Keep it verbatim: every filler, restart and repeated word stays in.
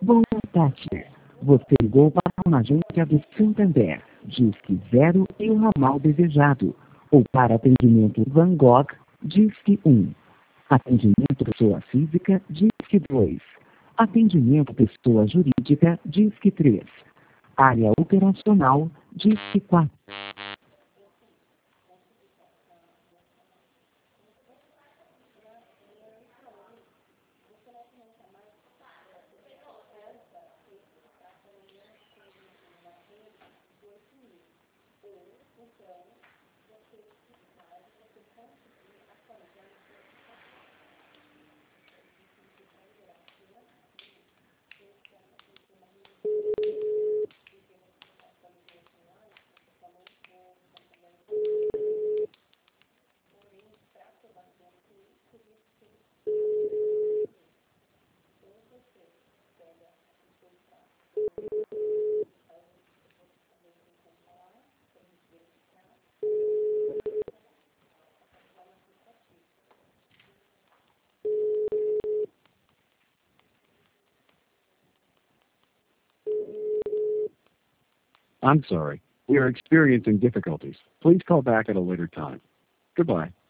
Boa tarde. Você ligou para uma agência do Santander. Disque zero e o ramal desejado. Ou para atendimento Van Gogh, Disque um. Atendimento pessoa física, Disque dois. Atendimento pessoa jurídica, Disque três. Área operacional, Disque quatro. I'm sorry. We are experiencing difficulties. Please call back at a later time. Goodbye.